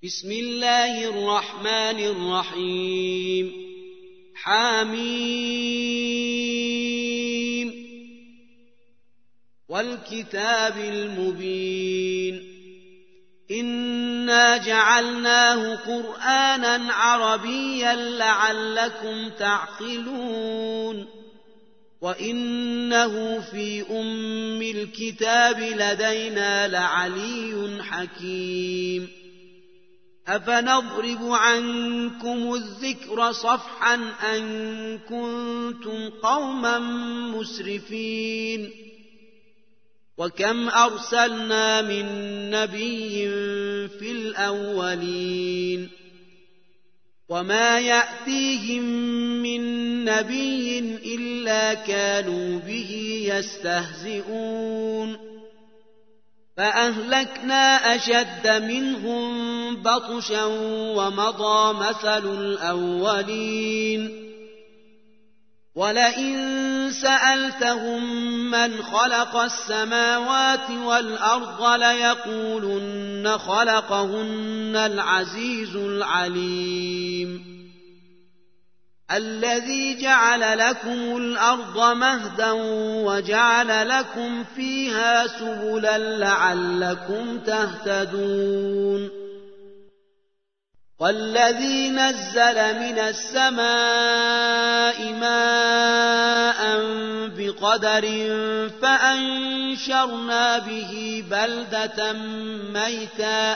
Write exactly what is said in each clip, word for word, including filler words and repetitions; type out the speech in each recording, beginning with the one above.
بسم الله الرحمن الرحيم حميم والكتاب المبين إنا جعلناه قرآنا عربيا لعلكم تعقلون وإنه في أم الكتاب لدينا لعلي حكيم أفنضرب عنكم الذكر صفحا أن كنتم قوما مسرفين وكم أرسلنا من نبي في الأولين وما يأتيهم من نبي إلا كانوا به يستهزئون فأهلكنا أشد منهم بطشا ومضى مثل الأولين ولئن سألتهم من خلق السماوات والأرض ليقولن خلقهن العزيز العليم الذي جعل لكم الأرض مهدا وجعل لكم فيها سبلا لعلكم تهتدون والذي نزل من السماء ماء بقدر فأنشرنا به بلدة ميتا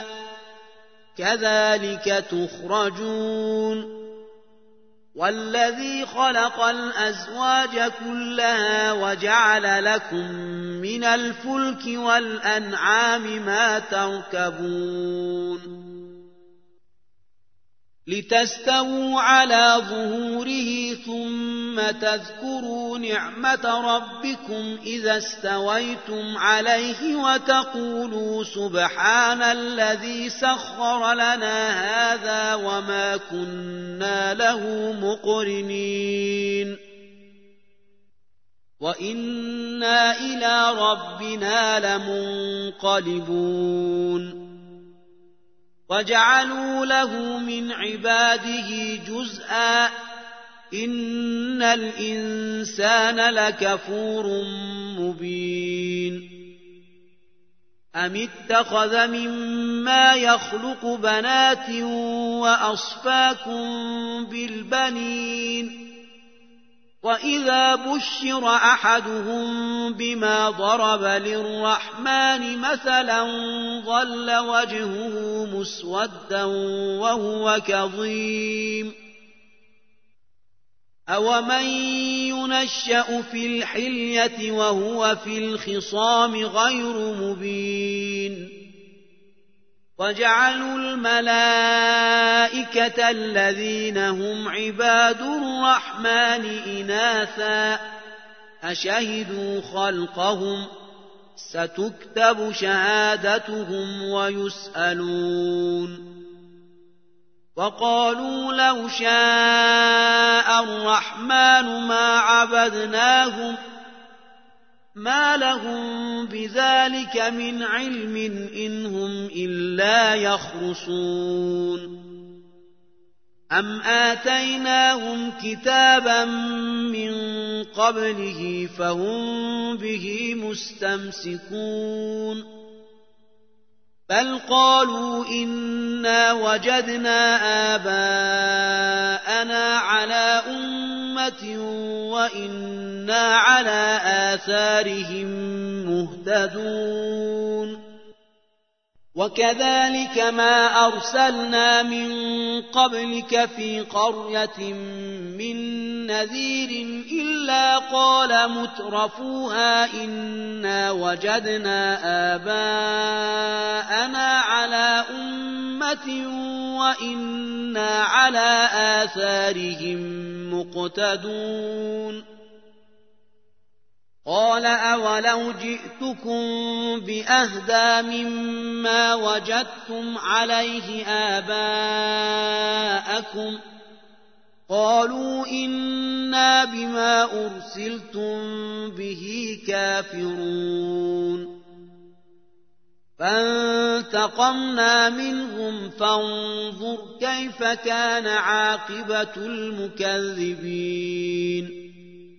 كذلك تخرجون والذي خلق الأزواج كلها وجعل لكم من الفلك والأنعام ما تركبون لتستووا على ظهوره ثم تذكروا نعمة ربكم إذا استويتم عليه وتقولوا سبحان الذي سخر لنا هذا وما كنا له مقرنين وإنا إلى ربنا لمنقلبون وجعلوا له من عباده جزءا إن الإنسان لكفور مبين أم اتخذ مما يخلق بنات وأصفاكم بالبنين وإذا بشر أحدهم بما ضرب للرحمن مثلا ظل وجهه مسودا وهو كظيم أومن ينشأ في الحلية وهو في الخصام غير مبين وجعلوا الملائكة الذين هم عباد الرحمن إناثا أشهدوا خلقهم ستكتب شهادتهم ويسألون وقالوا لو شاء الرحمن ما عبدناهم ما لهم بذلك من علم إن هم إلا يخرصون أم آتيناهم كتابا من قبله فهم به مستمسكون بل قالوا إنا وجدنا آباءنا على أمة وإنا على آثارهم مهتدون وكذلك ما أرسلنا من قبلك في قرية من نذير إلا قال مترفوها إنا وجدنا آباءنا على أمة وإنا على آثارهم مقتدون قال أولو جئتكم بأهدى مما وجدتم عليه آباءكم قالوا إنا بما أرسلتم به كافرون فانتقمنا منهم فانظر كيف كان عاقبة المكذبين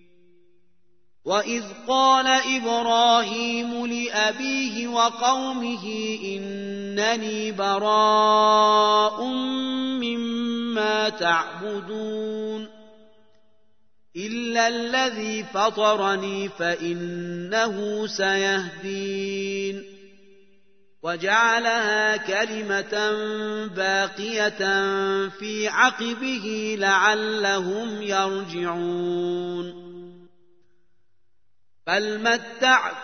وإذ قال إبراهيم لأبيه وقومه إنني براء مما تعبدون إلا الذي فطرني فإنه سيهدين وجعلها كلمة باقية في عقبه لعلهم يرجعون بل متعت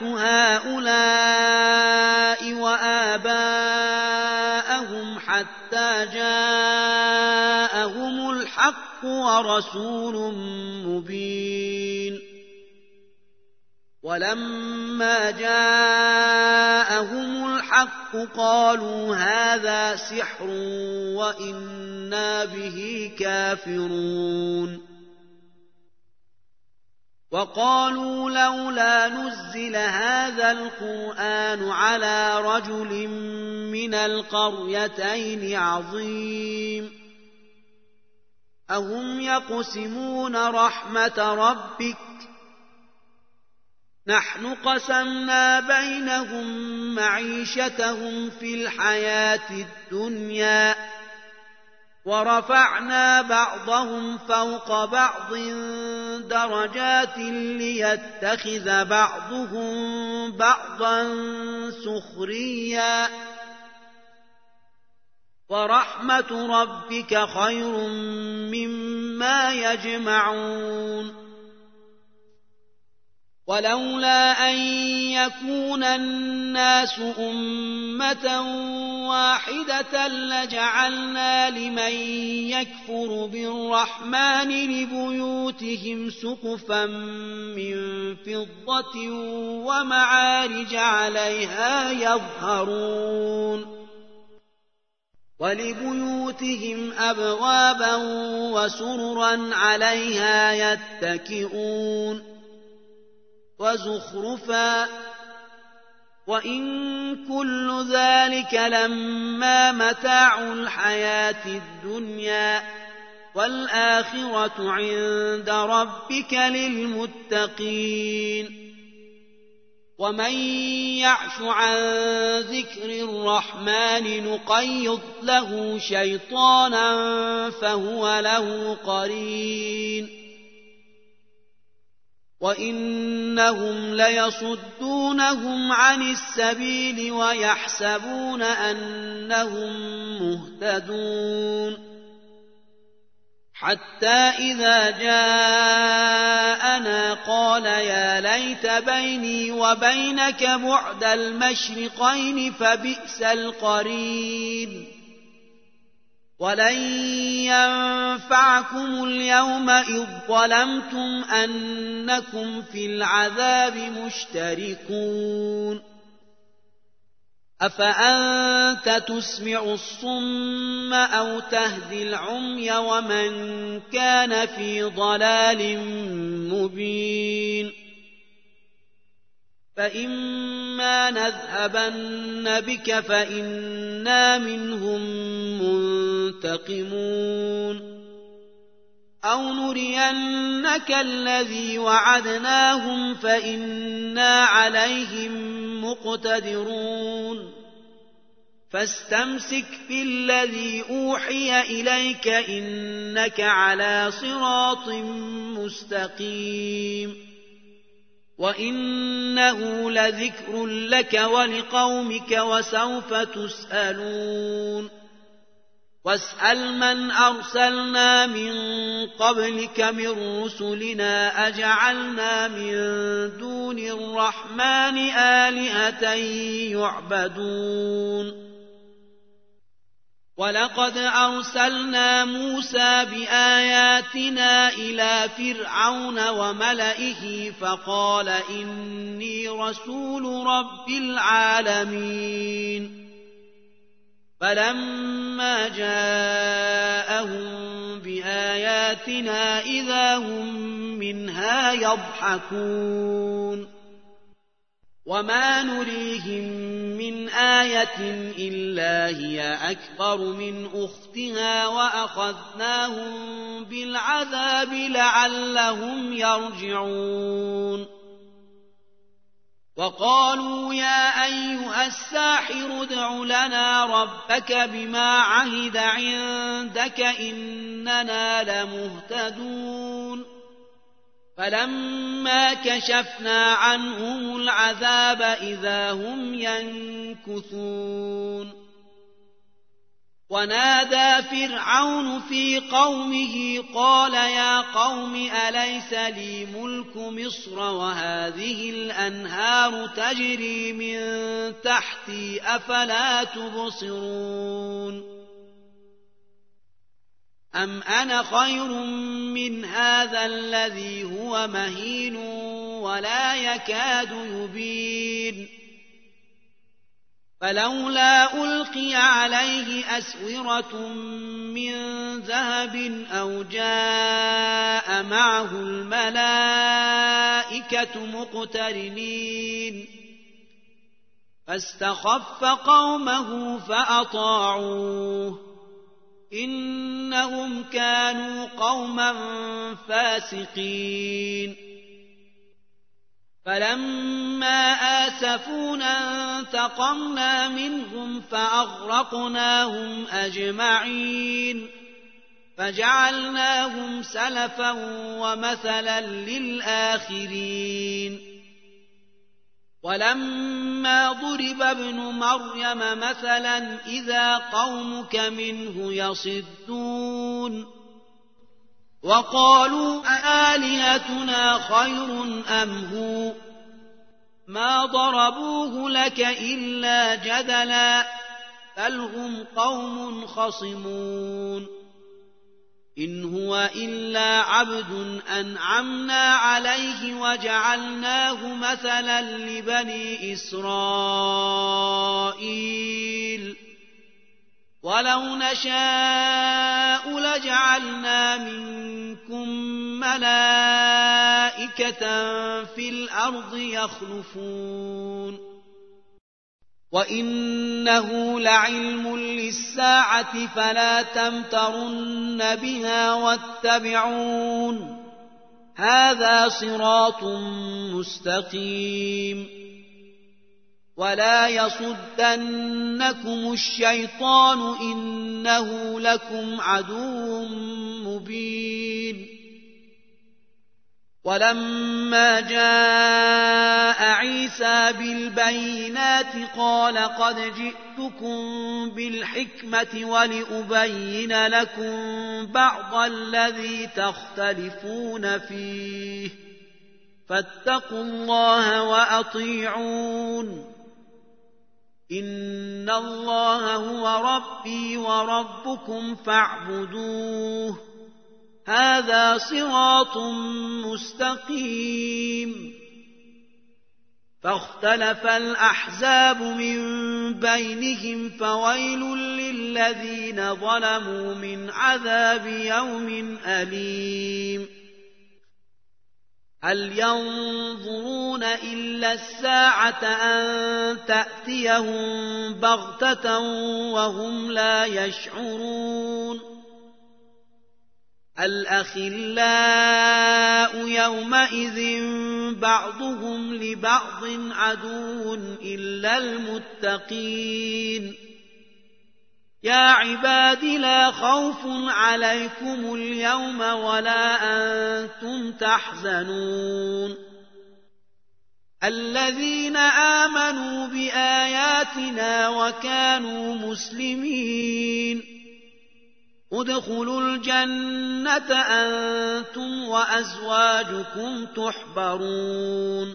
هؤلاء وآباءهم حتى جاءهم الحق ورسول مبين ولما جاءهم الحق قالوا هذا سحر وإنا به كافرون وقالوا لولا نزل هذا القرآن على رجل من القريتين عظيم أهم يقسمون رحمة ربك نحن قسمنا بينهم معيشتهم في الحياة الدنيا ورفعنا بعضهم فوق بعض درجات ليتخذ بعضهم بعضا سخريا ورحمة ربك خير مما يجمعون ولولا أن يكون الناس أمة واحدة لجعلنا لمن يكفر بالرحمن لبيوتهم سقفا من فضة ومعارج عليها يظهرون ولبيوتهم أبوابا وسررا عليها يتكئون وزخرفا وإن كل ذلك لما متاع الحياة الدنيا والآخرة عند ربك للمتقين ومن يعش عن ذكر الرحمن نقيض له شيطانا فهو له قرين وإنهم ليصدونهم عن السبيل ويحسبون أنهم مهتدون حتى إذا جاءنا قال يا ليت بيني وبينك بعد المشرقين فبئس القرين ولن ينفعكم اليوم إذ ظلمتم أنكم في العذاب مشتركون أفأنت تسمع الصم أو تهدي العمي ومن كان في ضلال مبين فإما نذهبن بك فإنا منهم منتقمون أو نرينك الذي وعدناهم فإنا عليهم مقتدرون فاستمسك بالذي أوحي إليك إنك على صراط مستقيم وإنه لذكر لك ولقومك وسوف تسألون واسأل من أرسلنا من قبلك من رسلنا أجعلنا من دون الرحمن آلهة يعبدون ولقد أرسلنا موسى بآياتنا إلى فرعون وملئه فقال إني رسول رب العالمين فلما جاءهم بآياتنا إذا هم منها يضحكون وما نريهم من آية إلا هي أكبر من أختها وأخذناهم بالعذاب لعلهم يرجعون وقالوا يا أيها الساحر ادع لنا ربك بما عهد عندك إننا لمهتدون فلما كشفنا عنهم العذاب إذا هم ينكثون ونادى فرعون في قومه قال يا قوم أليس لي ملك مصر وهذه الأنهار تجري من تحتي أفلا تبصرون أم أنا خير من هذا الذي هو مهين ولا يكاد يبين فلولا ألقي عليه أسورة من ذهب أو جاء معه الملائكة مقترنين فاستخف قومه فأطاعوه إنهم كانوا قوما فاسقين فلما آسفونا انتقمنا منهم فأغرقناهم أجمعين فجعلناهم سلفا ومثلا للآخرين ولما ضرب ابن مريم مثلا إذا قومك منه يصدون وقالوا أآلهتنا خير أم هو ما ضربوه لك إلا جدلا بل هم قوم خصمون إن هو إلا عبد أنعمنا عليه وجعلناه مثلا لبني إسرائيل ولو نشاء لجعلنا منكم ملائكة في الأرض يخلفون وإنه لعلم للساعة فلا تمترن بها واتبعون هذا صراط مستقيم ولا يصدنكم الشيطان إنه لكم عدو مبين ولما جاء عيسى بالبينات قال قد جئتكم بالحكمة ولأبين لكم بعض الذي تختلفون فيه فاتقوا الله وأطيعون إن الله هو ربي وربكم فاعبدوه هذا صراط مستقيم فاختلف الأحزاب من بينهم فويل للذين ظلموا من عذاب يوم أليم هل ينظرون إلا الساعة أن تأتيهم بغتة وهم لا يشعرون الأخلاء يومئذ بعضهم لبعض عدو إلا المتقين يا عباد لا خوف عليكم اليوم ولا أنتم تحزنون الذين آمنوا بآياتنا وكانوا مسلمين ادخلوا الجنة أنتم وأزواجكم تحبرون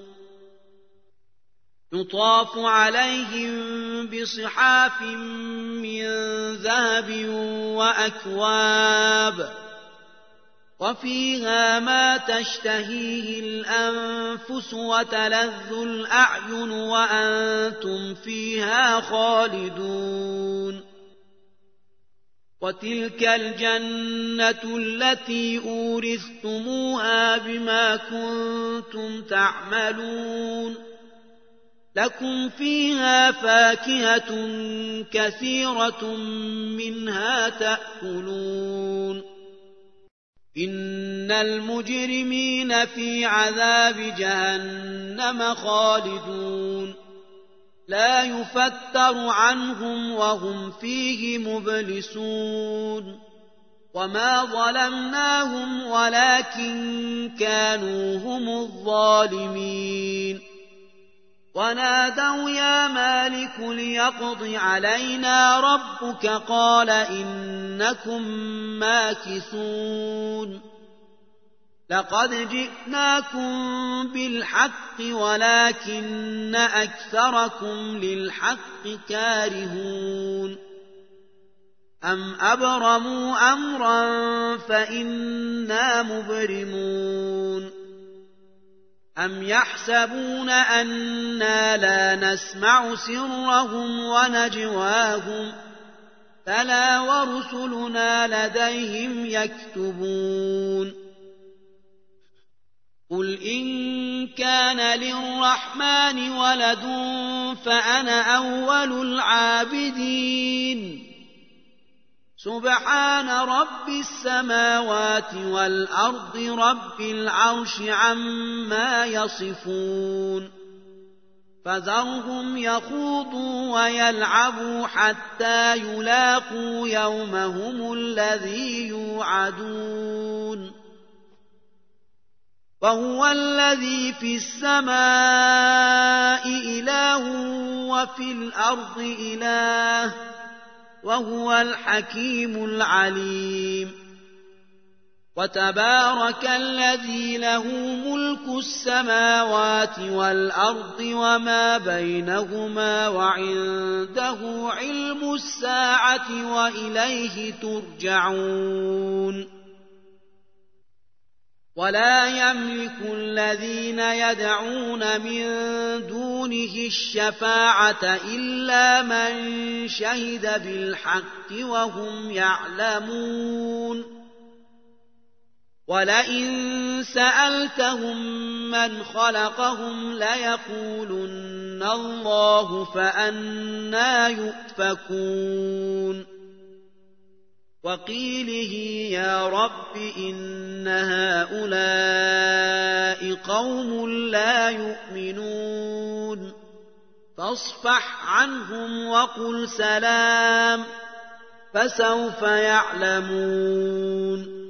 يطاف عليهم بصحاف من ذهب وأكواب وفيها ما تشتهيه الأنفس وتلذ الأعين وأنتم فيها خالدون وتلك الجنة التي أورثتموها بما كنتم تعملون لكم فيها فاكهة كثيرة منها تأكلون إن المجرمين في عذاب جهنم خالدون لا يفتر عنهم وهم فيه مبلسون وما ظلمناهم ولكن كانوا هم الظالمين ونادوا يا مالك ليقض علينا ربك قال إنكم ماكثون لقد جئناكم بالحق ولكن أكثركم للحق كارهون أم أبرموا أمرا فإنا مبرمون أم يحسبون أنا لا نسمع سرهم ونجواهم فلا ورسلنا لديهم يكتبون قل إن كان للرحمن ولد فأنا أول العابدين سبحان رب السماوات والأرض رب العرش عما يصفون فذرهم يخوضوا ويلعبوا حتى يلاقوا يومهم الذي يوعدون وهو الذي في السماء إله وفي الأرض إله وهو الحكيم العليم وتبارك الذي له ملك السماوات والأرض وما بينهما وعنده علم الساعة وإليه ترجعون ولا يملك الذين يدعون من دونه الشفاعة إلا من شهد بالحق وهم يعلمون ولئن سألتهم من خلقهم ليقولن الله فأنى يؤفكون وقيله يا رب إن هؤلاء قوم لا يؤمنون فاصفح عنهم وقل سلام فسوف يعلمون